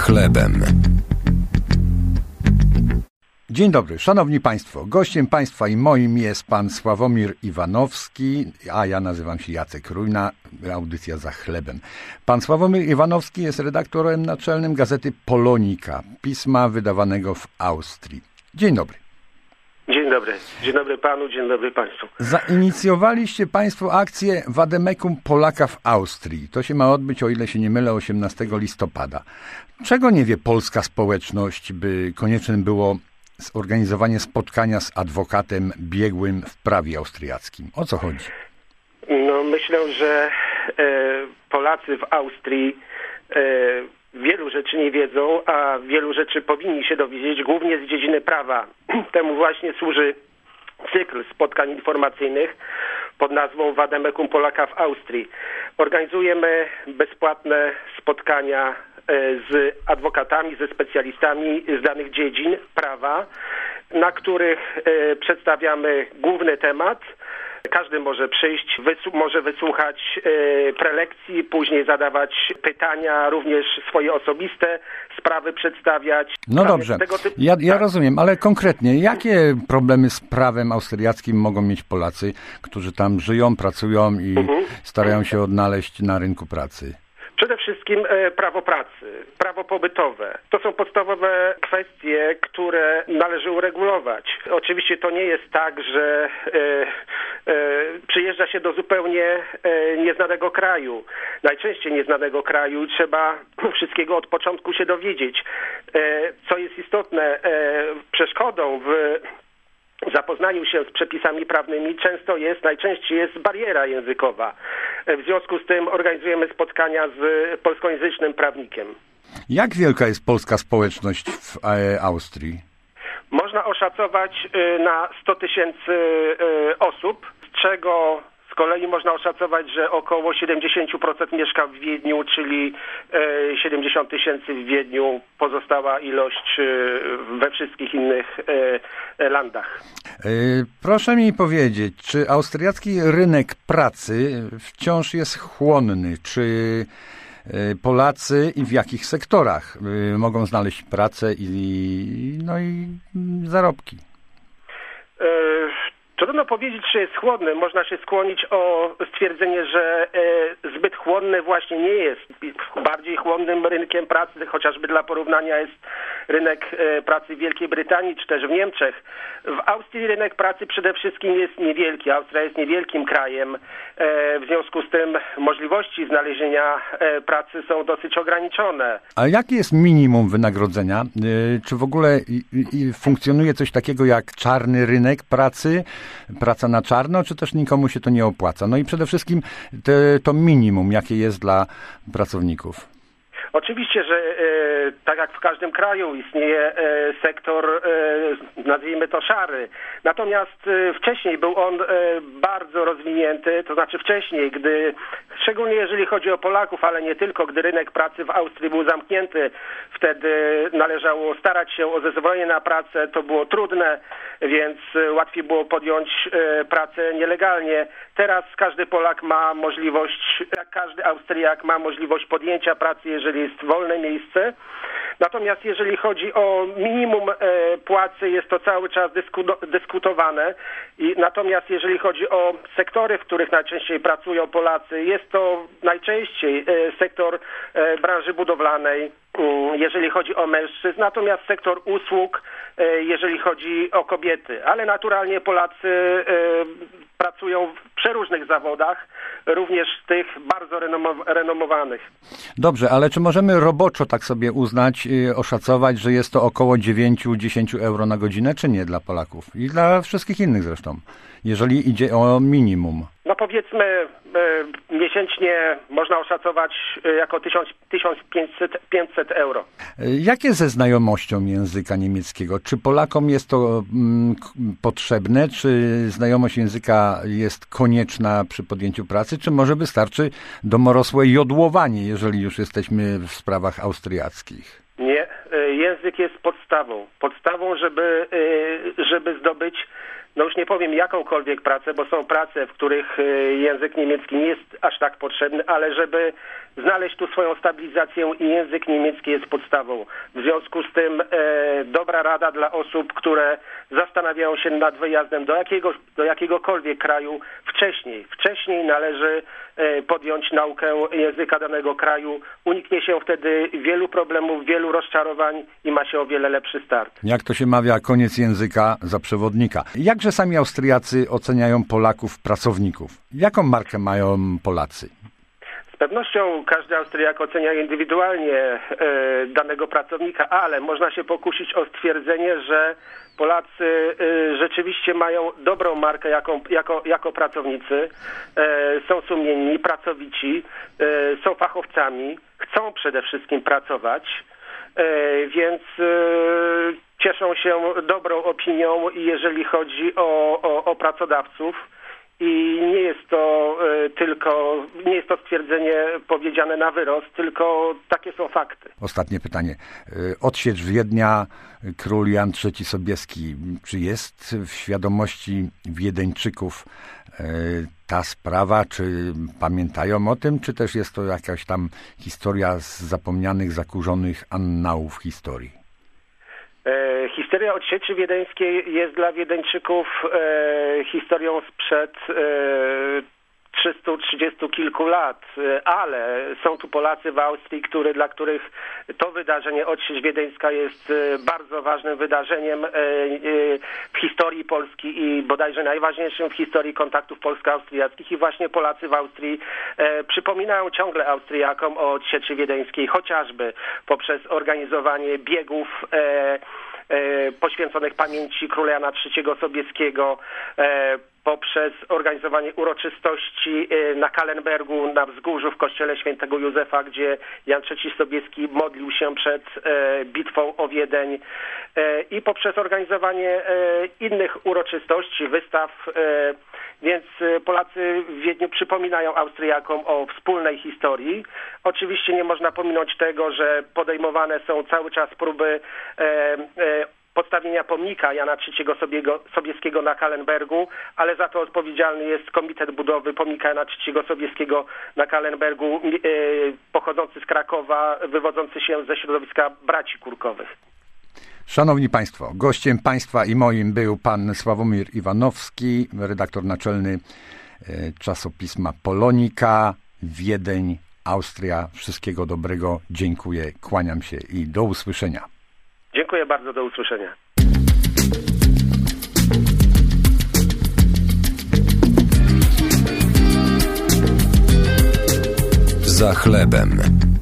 chlebem. Dzień dobry, szanowni państwo. Gościem państwa i moim jest pan Sławomir Iwanowski, a ja nazywam się Jacek Rujna, audycja Za chlebem. Pan Sławomir Iwanowski jest redaktorem naczelnym gazety Polonika, pisma wydawanego w Austrii. Dzień dobry. Dzień dobry. Dzień dobry panu, dzień dobry państwu. Zainicjowaliście państwo akcję Vademecum Polaka w Austrii. To się ma odbyć, o ile się nie mylę, 18 listopada. Czego nie wie polska społeczność, by koniecznym było zorganizowanie spotkania z adwokatem biegłym w prawie austriackim? O co chodzi? No, myślę, że Polacy w Austrii wielu rzeczy nie wiedzą, a wielu rzeczy powinni się dowiedzieć, głównie z dziedziny prawa. Temu właśnie służy cykl spotkań informacyjnych pod nazwą Vademecum Polaka w Austrii. Organizujemy bezpłatne spotkania z adwokatami, ze specjalistami z danych dziedzin prawa, na których przedstawiamy główny temat. Każdy może przyjść, może wysłuchać prelekcji, później zadawać pytania, również swoje osobiste sprawy przedstawiać. No dobrze, ja rozumiem, ale konkretnie, jakie problemy z prawem austriackim mogą mieć Polacy, którzy tam żyją, pracują i starają się odnaleźć na rynku pracy? Przede wszystkim prawo pracy, prawo pobytowe. To są podstawowe kwestie, które należy uregulować. Oczywiście to nie jest tak, że przyjeżdża się do zupełnie nieznanego kraju. Najczęściej nieznanego kraju. Trzeba wszystkiego od początku się dowiedzieć. Co jest istotne, przeszkodą w zapoznaniu się z przepisami prawnymi najczęściej jest bariera językowa. W związku z tym organizujemy spotkania z polskojęzycznym prawnikiem. Jak wielka jest polska społeczność w Austrii? Można oszacować na 100 tysięcy osób, z czego z kolei można oszacować, że około 70% mieszka w Wiedniu, czyli 70 tysięcy w Wiedniu, pozostała ilość we wszystkich innych landach. Proszę mi powiedzieć, czy austriacki rynek pracy wciąż jest chłonny? Czy Polacy i w jakich sektorach mogą znaleźć pracę i zarobki? Trudno powiedzieć, czy jest chłonny. Można się skłonić o stwierdzenie, że zbyt chłonny właśnie nie jest. Bardziej chłonnym rynkiem pracy, chociażby dla porównania, jest rynek pracy w Wielkiej Brytanii czy też w Niemczech. W Austrii rynek pracy przede wszystkim jest niewielki. Austria jest niewielkim krajem. W związku z tym możliwości znalezienia pracy są dosyć ograniczone. A jakie jest minimum wynagrodzenia? Czy w ogóle funkcjonuje coś takiego jak czarny rynek pracy, praca na czarno, czy też nikomu się to nie opłaca? No i przede wszystkim to minimum, jakie jest dla pracowników. Oczywiście, że tak jak w każdym kraju istnieje sektor, nazwijmy to szary. Natomiast wcześniej był on bardzo rozwinięty, to znaczy wcześniej, szczególnie jeżeli chodzi o Polaków, ale nie tylko, gdy rynek pracy w Austrii był zamknięty, wtedy należało starać się o zezwolenie na pracę, to było trudne, więc łatwiej było podjąć pracę nielegalnie. Teraz każdy Polak ma możliwość, każdy Austriak ma możliwość podjęcia pracy, jeżeli jest wolne miejsce. Natomiast jeżeli chodzi o minimum płacy, jest to cały czas dyskutowane. Natomiast jeżeli chodzi o sektory, w których najczęściej pracują Polacy, jest to najczęściej sektor branży budowlanej, jeżeli chodzi o mężczyzn, natomiast sektor usług, jeżeli chodzi o kobiety. Ale naturalnie Polacy pracują w przeróżnych zawodach, również tych bardzo renomowanych. Dobrze, ale czy możemy roboczo tak sobie uznać, oszacować, że jest to około 9-10 euro na godzinę, czy nie dla Polaków? I dla wszystkich innych zresztą, jeżeli idzie o minimum. No powiedzmy, miesięcznie można oszacować jako 1500 euro. Jakie ze znajomością języka niemieckiego? Czy Polakom jest to potrzebne? Czy znajomość języka jest konieczna przy podjęciu pracy? Czy może wystarczy domorosłe jodłowanie, jeżeli już jesteśmy w sprawach austriackich? Nie, język jest podstawą, żeby zdobyć no już nie powiem jakąkolwiek pracę, bo są prace, w których język niemiecki nie jest aż tak potrzebny, ale żeby znaleźć tu swoją stabilizację i język niemiecki jest podstawą. W związku z tym dobra rada dla osób, które zastanawiają się nad wyjazdem do jakiegokolwiek kraju wcześniej należy podjąć naukę języka danego kraju. Uniknie się wtedy wielu problemów, wielu rozczarowań i ma się o wiele lepszy start. Jak to się mawia, koniec języka za przewodnika. Jakże sami Austriacy oceniają Polaków, pracowników? Jaką markę mają Polacy? Z pewnością każdy Austriak ocenia indywidualnie danego pracownika, ale można się pokusić o stwierdzenie, że Polacy rzeczywiście mają dobrą markę jako pracownicy, są sumienni, pracowici, są fachowcami, chcą przede wszystkim pracować, więc cieszą się dobrą opinią, jeżeli chodzi o pracodawców. I nie jest to stwierdzenie powiedziane na wyrost, tylko takie są fakty. Ostatnie pytanie. Odsiecz Wiednia, król Jan III Sobieski. Czy jest w świadomości Wiedeńczyków ta sprawa? Czy pamiętają o tym? Czy też jest to jakaś tam historia z zapomnianych, zakurzonych annałów historii? Historia odsieczy wiedeńskiej jest dla Wiedeńczyków historią sprzed 330 kilku lat, ale są tu Polacy w Austrii, dla których to wydarzenie, odsiecz wiedeńska, jest bardzo ważnym wydarzeniem w historii Polski i bodajże najważniejszym w historii kontaktów polsko-austriackich i właśnie Polacy w Austrii przypominają ciągle Austriakom o odsieczy wiedeńskiej, chociażby poprzez organizowanie biegów poświęconych pamięci króla Jana III Sobieskiego, poprzez organizowanie uroczystości na Kallenbergu, na wzgórzu w kościele świętego Józefa, gdzie Jan III Sobieski modlił się przed bitwą o Wiedeń i poprzez organizowanie innych uroczystości, wystaw, więc Polacy w Wiedniu przypominają Austriakom o wspólnej historii. Oczywiście nie można pominąć tego, że podejmowane są cały czas próby postawienia pomnika Jana III Sobieskiego na Kallenbergu, ale za to odpowiedzialny jest Komitet Budowy Pomnika Jana III Sobieskiego na Kallenbergu, pochodzący z Krakowa, wywodzący się ze środowiska braci Kurkowych. Szanowni Państwo, gościem Państwa i moim był pan Sławomir Iwanowski, redaktor naczelny czasopisma Polonika, Wiedeń, Austria. Wszystkiego dobrego, dziękuję, kłaniam się i do usłyszenia. Dziękuję bardzo, do usłyszenia. Za chlebem.